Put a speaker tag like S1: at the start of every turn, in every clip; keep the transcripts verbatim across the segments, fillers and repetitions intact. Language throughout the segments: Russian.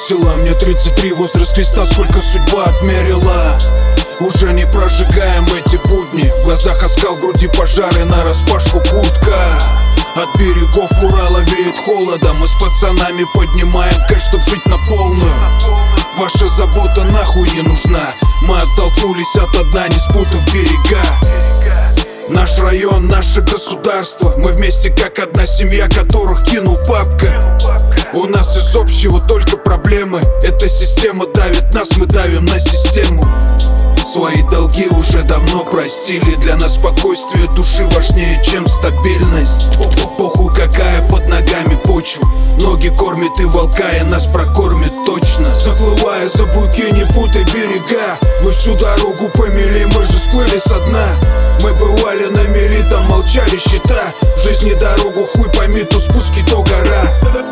S1: весело. Мне тридцать три, возраст креста, сколько судьба отмерила. Уже не прожигаем эти будни. В глазах оскал, в груди пожары, нараспашку куртка. От берегов Урала веет холодом. Мы с пацанами поднимаем кэш, чтоб жить на полную. Ваша забота нахуй не нужна. Мы оттолкнулись от дна, не спутав берега. Наш район, наше государство. Мы вместе как одна семья, которых кинул папка. У нас из общего только проблемы. Эта система давит нас, мы давим на систему. Свои долги уже давно простили. Для нас спокойствие души важнее, чем стабильность. Похуй какая под ногами почва. Ноги кормит и волка, и нас прокормит точно. Заплывая за буйки, не путай берега. Вы всю дорогу помели, мы же сплыли со дна. Мы бывали на мели, там молчали счета. В жизни дорогу хуй пойми, то спуски, то гора.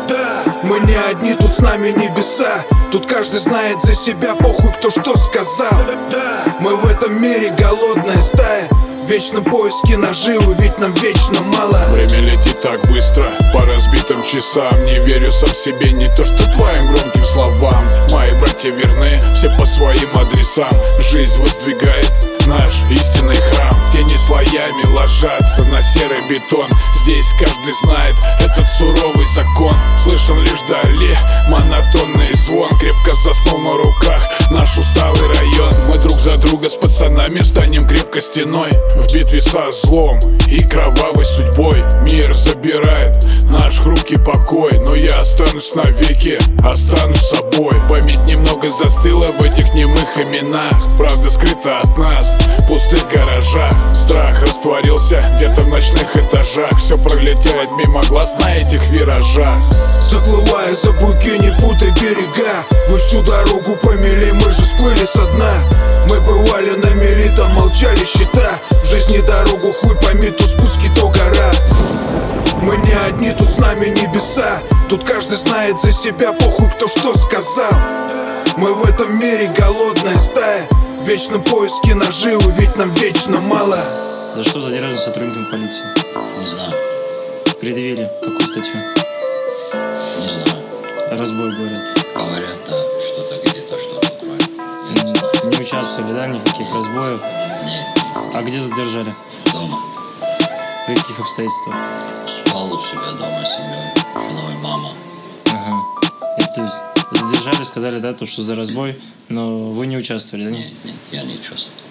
S1: Мы не одни, тут с нами небеса. Тут каждый знает за себя, похуй кто что сказал. Мы в этом мире голодная стая. В вечном поиске наживы, ведь нам вечно мало.
S2: Время летит так быстро, по разбитым часам. Не верю сам себе, не то что твоим громким словам. Мои братья верны, все по своим адресам. Жизнь воздвигает наш истинный храм. Тени слоями ложатся на серый бетон. Здесь каждый знает этот суровый закон. Слышен лишь вдали монотонный звон. Крепко заснул на руках наш усталый район. Мы друг за друга с пацанами станем крепко стеной. В битве со злом и кровавой судьбой. Мир забирает наш хрупкий покой. Но я останусь навеки, останусь собой. Память немного застыла в этих немых именах. Правда скрыта от нас в пустых гаражах. Страх растворился где-то в ночных этажах. Все пролетает мимо глаз на этих виражах.
S1: Заплывая за буйки, не путай берега. Вы всю дорогу помели, мы же сплыли со дна. Мы бывали на мели, там молчали счета. В жизни дорогу хуй пойми, то спуски, то гора. Мы не одни, тут с нами небеса. Тут каждый знает за себя, похуй кто что сказал. Мы в этом мире голодная стая. В вечном поиске наживы, ведь нам вечно мало.
S3: За что задержан сотрудником полиции?
S4: Не знаю.
S3: Предъявили какую статью?
S4: Не знаю.
S3: Разбой, говорят.
S4: Говорят, да, что-то где-то что-то украли. Я не знаю.
S3: Не участвовали, да, в никаких разбоях?
S4: Нет, нет.
S3: А где задержали?
S4: Дома.
S3: При каких обстоятельствах?
S4: Спал у себя дома с семьей, женой, мама.
S3: Ага. И, то есть задержали, сказали, да, то, что за разбой, но вы не участвовали, да?
S4: Нет, нет, я не чувствую.